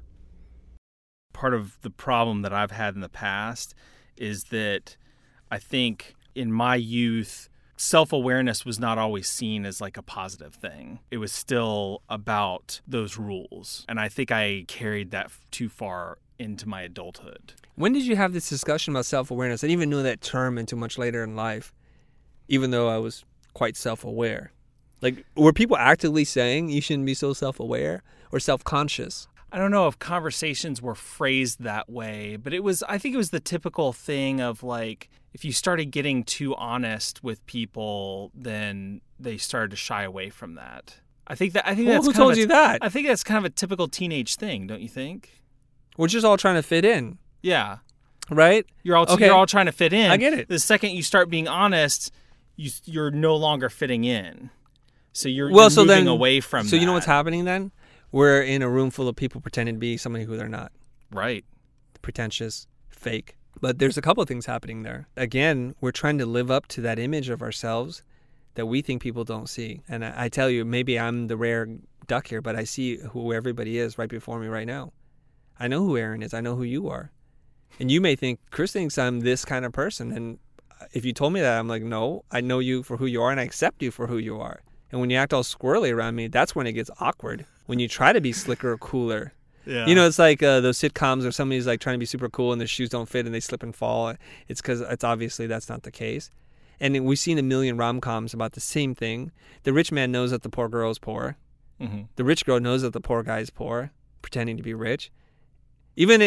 Part of the problem that I've had in the past is that I think in my youth, self-awareness was not always seen as like a positive thing. It was still about those rules. And I think I carried that too far into my adulthood. When did you have this discussion about self-awareness? I didn't even know that term until much later in life, even though I was quite self-aware. Like, were people actively saying you shouldn't be so self-aware or self-conscious? I don't know if conversations were phrased that way, but I think it was the typical thing of like, if you started getting too honest with people, then they started to shy away from that. I think that's who told you that? I think that's kind of a typical teenage thing, don't you think? We're just all trying to fit in. Yeah. Right? You're all trying to fit in. I get it. The second you start being honest, you're no longer fitting in. So you're moving away from that. So you know what's happening then? We're in a room full of people pretending to be somebody who they're not. Right. Pretentious, fake. But there's a couple of things happening there. Again, we're trying to live up to that image of ourselves that we think people don't see. And I tell you, maybe I'm the rare duck here, but I see who everybody is right before me right now. I know who Aaron is. I know who you are. And you may think, Chris thinks I'm this kind of person. And if you told me that, I'm like, no, I know you for who you are and I accept you for who you are. And when you act all squirrely around me, that's when it gets awkward. When you try to be slicker or cooler. Yeah. You know, it's like those sitcoms where somebody's like trying to be super cool and their shoes don't fit and they slip and fall. It's because it's obviously that's not the case. And we've seen a million rom-coms about the same thing. The rich man knows that the poor girl is poor. Mm-hmm. The rich girl knows that the poor guy is poor, pretending to be rich. Even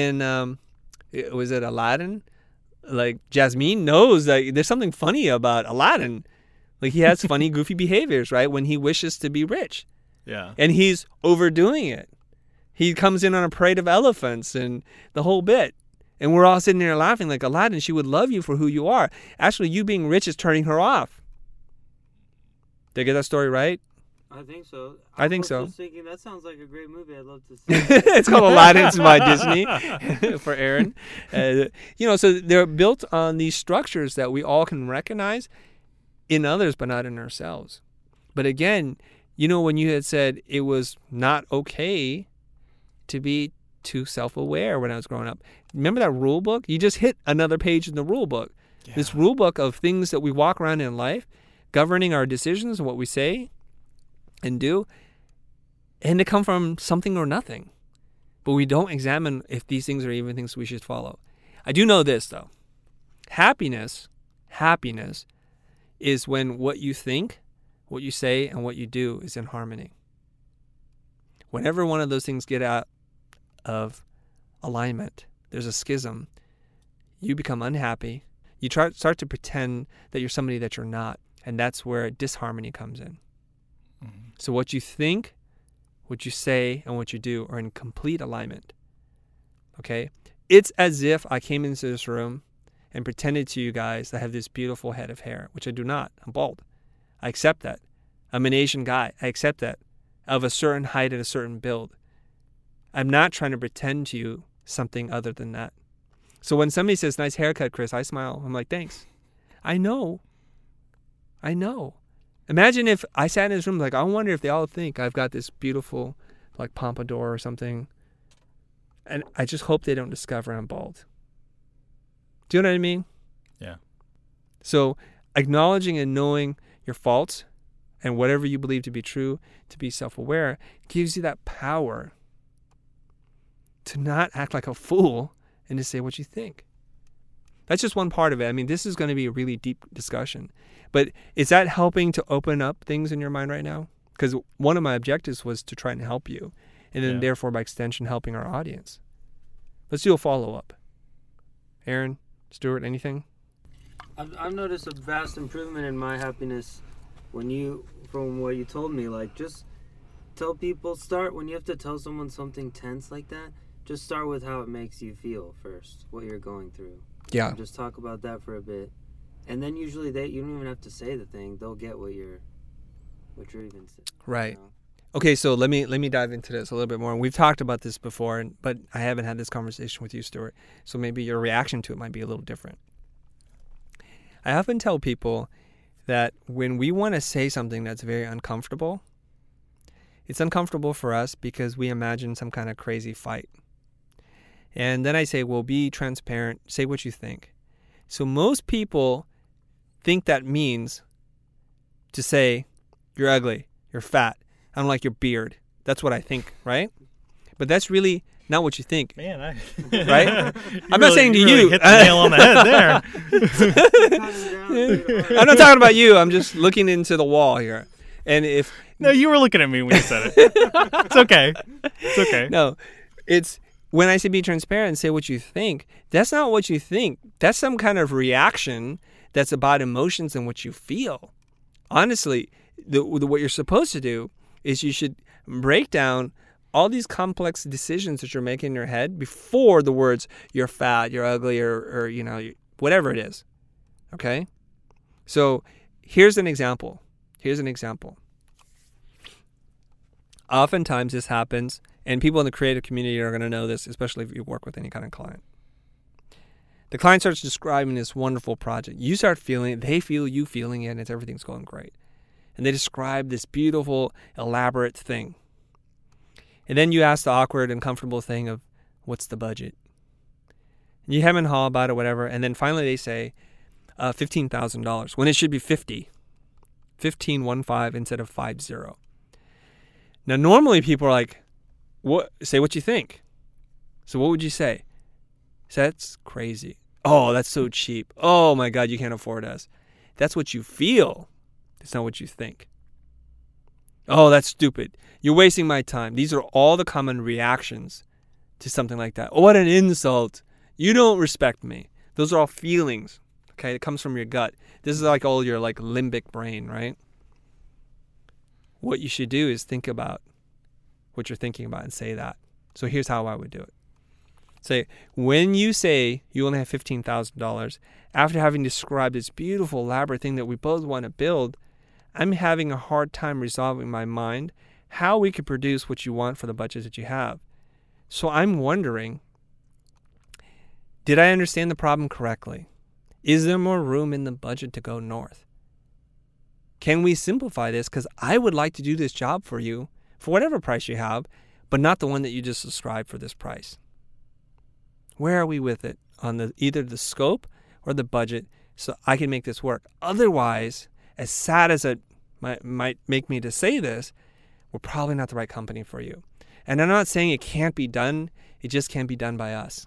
in was it Aladdin? Like Jasmine knows that there's something funny about Aladdin. Like he has funny, goofy behaviors, right? When he wishes to be rich. Yeah. And he's overdoing it. He comes in on a parade of elephants and the whole bit. And we're all sitting there laughing like, Aladdin, she would love you for who you are. Actually, you being rich is turning her off. Did I get that story right? I think so. I think so. I was thinking that sounds like a great movie. I'd love to see. It's called Aladdin. It's by Disney for Aaron. So they're built on these structures that we all can recognize in others, but not in ourselves. But again, when you had said it was not okay to be too self-aware when I was growing up. Remember that rule book? You just hit another page in the rule book. Yeah. This rule book of things that we walk around in life, governing our decisions and what we say and do, and they come from something or nothing. But we don't examine if these things are even things we should follow. I do know this, though. Happiness is when what you think, what you say, and what you do is in harmony. Whenever one of those things get out of alignment, there's a schism. You become unhappy. You start to pretend that you're somebody that you're not. And that's where disharmony comes in. Mm-hmm. So what you think, what you say, and what you do are in complete alignment. Okay? It's as if I came into this room and pretended to you guys that I have this beautiful head of hair, which I do not. I'm bald. I accept that. I'm an Asian guy. I accept that. Of a certain height and a certain build. I'm not trying to pretend to you something other than that. So when somebody says, nice haircut, Chris, I smile. I'm like, thanks. I know. Imagine if I sat in this room like, I wonder if they all think I've got this beautiful like pompadour or something. And I just hope they don't discover I'm bald. Do you know what I mean? Yeah. So acknowledging and knowing your faults, and whatever you believe to be true, to be self-aware, gives you that power to not act like a fool and to say what you think. That's just one part of it. I mean, this is going to be a really deep discussion. But is that helping to open up things in your mind right now? Because one of my objectives was to try and help you, and then therefore, by extension, helping our audience. Let's do a follow-up. Aaron, Stuart, anything? I've noticed a vast improvement in my happiness from what you told me. Like, just tell people, when you have to tell someone something tense like that, just start with how it makes you feel first, what you're going through. Yeah. And just talk about that for a bit. And then usually you don't even have to say the thing. They'll get what you're even saying. Right. You know? Okay, so let me dive into this a little bit more. And we've talked about this before, but I haven't had this conversation with you, Stuart. So maybe your reaction to it might be a little different. I often tell people that when we want to say something that's very uncomfortable, it's uncomfortable for us because we imagine some kind of crazy fight. And then I say, well, be transparent, say what you think. So most people think that means to say, you're ugly, you're fat, I don't like your beard. That's what I think, right? But that's really not what you think. Man, right? I'm not saying to you. Hit the nail on the head there. I'm not talking about you. I'm just looking into the wall here. And if no, you were looking at me when you said it. It's okay. It's okay. No, it's when I say be transparent and say what you think. That's not what you think. That's some kind of reaction that's about emotions and what you feel. Honestly, what you're supposed to do is you should break down all these complex decisions that you're making in your head before the words you're fat, you're ugly, or whatever it is. Okay? So here's an example. Oftentimes this happens, and people in the creative community are going to know this, especially if you work with any kind of client. The client starts describing this wonderful project. You start feeling it, they feel you feeling it, and everything's going great. And they describe this beautiful, elaborate thing. And then you ask the awkward, uncomfortable thing of, what's the budget? And you hem and haw about it, whatever, and then finally they say $15,000, when it should be 50. 15 instead of 50. Now, normally people are like, "What? Say what you think." So what would you say? That's crazy. Oh, that's so cheap. Oh my God, you can't afford us. That's what you feel. It's not what you think. Oh, that's stupid. You're wasting my time. These are all the common reactions to something like that. Oh, what an insult. You don't respect me. Those are all feelings. Okay, it comes from your gut. This is like all your limbic brain, right? What you should do is think about what you're thinking about and say that. So here's how I would do it. Say, when you say you only have $15,000, after having described this beautiful, elaborate thing that we both want to build, I'm having a hard time resolving in my mind how we could produce what you want for the budget that you have. So I'm wondering, did I understand the problem correctly? Is there more room in the budget to go north? Can we simplify this? Because I would like to do this job for you for whatever price you have, but not the one that you just described for this price. Where are we with it on either the scope or the budget so I can make this work? Otherwise, as sad as it might make me to say this, we're probably not the right company for you. And I'm not saying it can't be done. It just can't be done by us.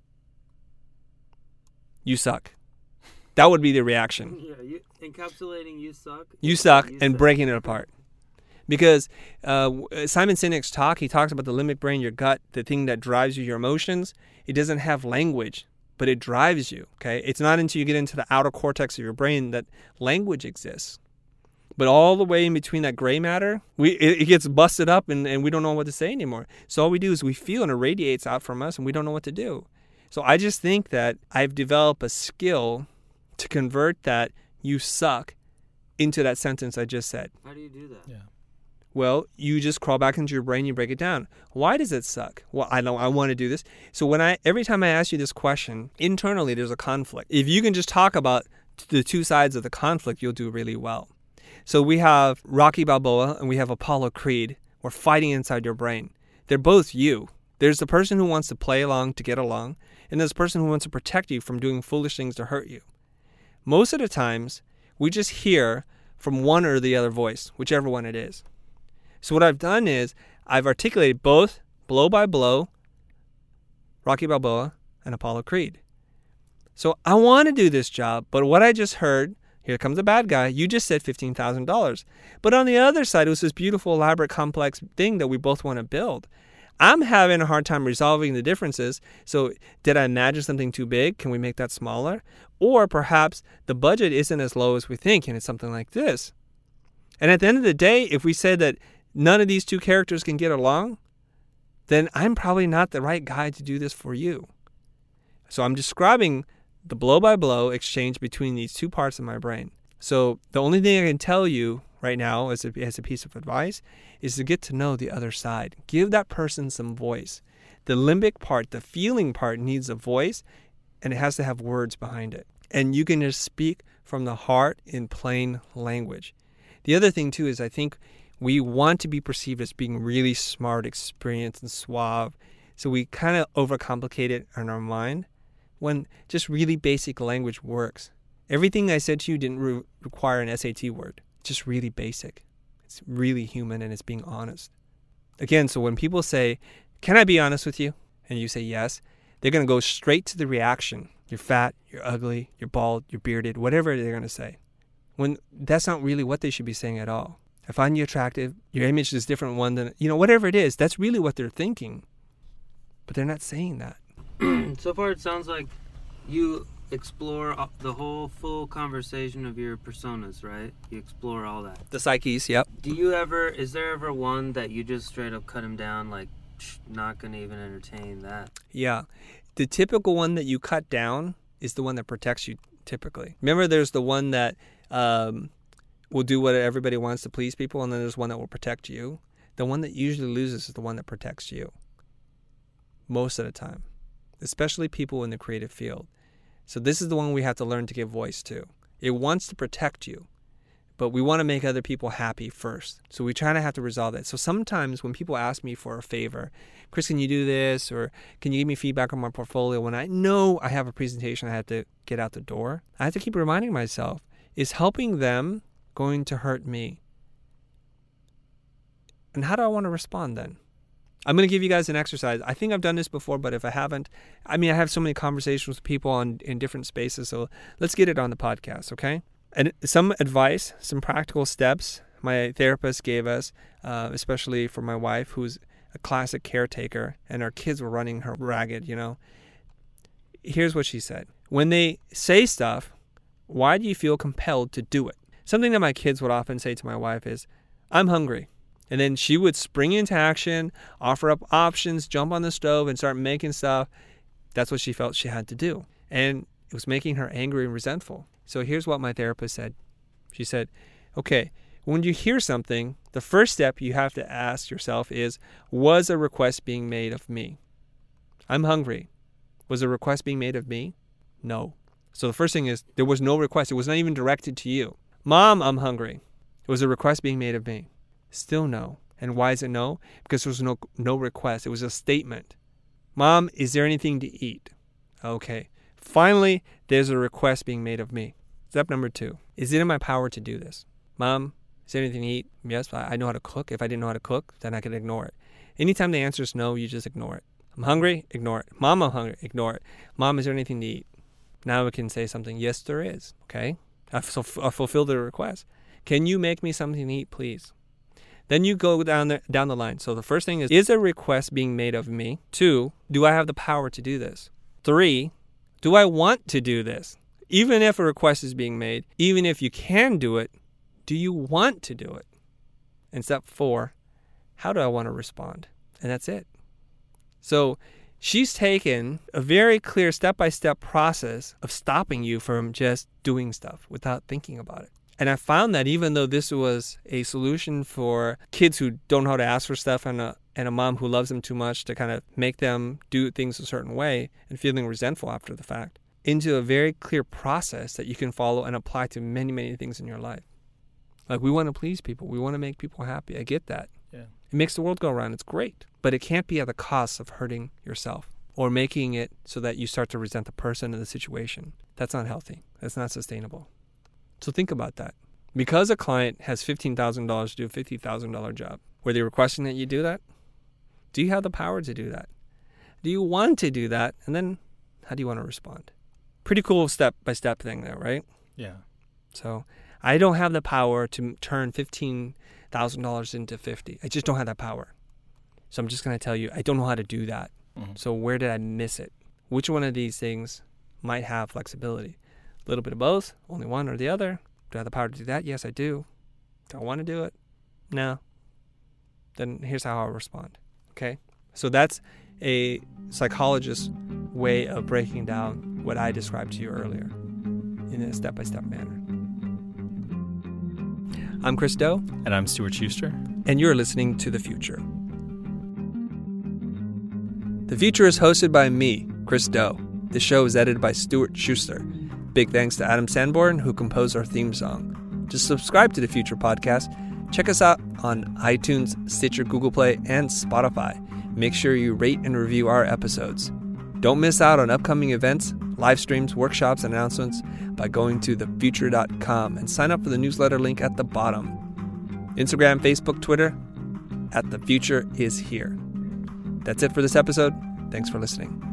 You suck. That would be the reaction. Yeah, encapsulating you suck. You suck and breaking it apart. Because Simon Sinek's talk, he talks about the limbic brain, your gut, the thing that drives you, your emotions. It doesn't have language, but it drives you, okay? It's not until you get into the outer cortex of your brain that language exists. But all the way in between that gray matter, it gets busted up and we don't know what to say anymore. So all we do is we feel and it radiates out from us and we don't know what to do. So I just think that I've developed a skill to convert that you suck into that sentence I just said. How do you do that? Yeah. Well, you just crawl back into your brain, you break it down. Why does it suck? Well, I know I want to do this. So every time I ask you this question, internally there's a conflict. If you can just talk about the two sides of the conflict, you'll do really well. So we have Rocky Balboa and we have Apollo Creed. We're fighting inside your brain. They're both you. There's the person who wants to play along to get along, and there's the person who wants to protect you from doing foolish things to hurt you. Most of the times, we just hear from one or the other voice, whichever one it is. So what I've done is I've articulated both blow by blow, Rocky Balboa and Apollo Creed. So I want to do this job, but what I just heard, here comes a bad guy, you just said $15,000. But on the other side, it was this beautiful, elaborate, complex thing that we both want to build. I'm having a hard time resolving the differences. So did I imagine something too big? Can we make that smaller? Or perhaps the budget isn't as low as we think and it's something like this. And at the end of the day, if we say that none of these two characters can get along, then I'm probably not the right guy to do this for you. So I'm describing the blow-by-blow exchange between these two parts of my brain. So the only thing I can tell you right now as a piece of advice is to get to know the other side. Give that person some voice. The limbic part, the feeling part, needs a voice, and it has to have words behind it. And you can just speak from the heart in plain language. The other thing, too, is I think we want to be perceived as being really smart, experienced, and suave. So we kind of overcomplicate it in our mind when just really basic language works. Everything I said to you didn't require an SAT word. It's just really basic. It's really human, and it's being honest. Again, so when people say, can I be honest with you? And you say yes, they're going to go straight to the reaction. You're fat, you're ugly, you're bald, you're bearded, whatever they're going to say. When that's not really what they should be saying at all. I find you attractive, your image is different one than, whatever it is, that's really what they're thinking. But they're not saying that. So far, it sounds like you explore the whole full conversation of your personas, right? You explore all that. The psyches, yep. Is there ever one that you just straight up cut him down, like, not going to even entertain that? Yeah. The typical one that you cut down is the one that protects you, typically. Remember, there's the one that will do what everybody wants to please people, and then there's one that will protect you. The one that usually loses is the one that protects you. Most of the time. Especially people in the creative field. So this is the one we have to learn to give voice to. It wants to protect you, but we want to make other people happy first. So we try to have to resolve that. So sometimes when people ask me for a favor, Chris, can you do this? Or can you give me feedback on my portfolio? When I know I have a presentation I have to get out the door, I have to keep reminding myself, is helping them going to hurt me? And how do I want to respond then? I'm going to give you guys an exercise. I think I've done this before, but if I haven't, I have so many conversations with people in different spaces, so let's get it on the podcast, okay? And some advice, some practical steps my therapist gave us, especially for my wife, who's a classic caretaker, and our kids were running her ragged, Here's what she said. When they say stuff, why do you feel compelled to do it? Something that my kids would often say to my wife is, I'm hungry. And then she would spring into action, offer up options, jump on the stove, and start making stuff. That's what she felt she had to do. And it was making her angry and resentful. So here's what my therapist said. She said, okay, when you hear something, the first step you have to ask yourself is, was a request being made of me? I'm hungry. Was a request being made of me? No. So the first thing is, there was no request. It was not even directed to you. Mom, I'm hungry. Was a request being made of me? Still no. And why is it no? Because there was no request. It was a statement. Mom, is there anything to eat? Okay. Finally, there's a request being made of me. Step number 2. Is it in my power to do this? Mom, is there anything to eat? Yes, I know how to cook. If I didn't know how to cook, then I could ignore it. Anytime the answer is no, you just ignore it. I'm hungry, ignore it. Mom, I'm hungry, ignore it. Mom, is there anything to eat? Now we can say something. Yes, there is. Okay? I fulfilled the request. Can you make me something to eat, please? Then you go down the line. So the first thing is a request being made of me? 2, do I have the power to do this? 3, do I want to do this? Even if a request is being made, even if you can do it, do you want to do it? And step 4, how do I want to respond? And that's it. So she's taken a very clear step-by-step process of stopping you from just doing stuff without thinking about it. And I found that even though this was a solution for kids who don't know how to ask for stuff and a mom who loves them too much to kind of make them do things a certain way and feeling resentful after the fact, into a very clear process that you can follow and apply to many, many things in your life. Like, we want to please people. We want to make people happy. I get that. Yeah. It makes the world go around. It's great. But it can't be at the cost of hurting yourself or making it so that you start to resent the person and the situation. That's not healthy. That's not sustainable. So think about that. Because a client has $15,000 to do a $50,000 job, were they requesting that you do that? Do you have the power to do that? Do you want to do that? And then how do you want to respond? Pretty cool step-by-step thing there, right? Yeah. So I don't have the power to turn $15,000 into 50. I just don't have that power. So I'm just going to tell you, I don't know how to do that. Mm-hmm. So where did I miss it? Which one of these things might have flexibility? A little bit of both, only one or the other. Do I have the power to do that? Yes, I do. Do I want to do it? No. Then here's how I'll respond. Okay? So that's a psychologist's way of breaking down what I described to you earlier in a step-by-step manner. I'm Chris Do. And I'm Stuart Schuster. And you're listening to The Future. The Future is hosted by me, Chris Do. The show is edited by Stuart Schuster. Big thanks to Adam Sanborn, who composed our theme song. To subscribe to The Future podcast, check us out on iTunes, Stitcher, Google Play, and Spotify. Make sure you rate and review our episodes. Don't miss out on upcoming events, live streams, workshops, and announcements by going to thefuture.com and sign up for the newsletter link at the bottom. Instagram, Facebook, Twitter, @TheFutureIsHere. That's it for this episode. Thanks for listening.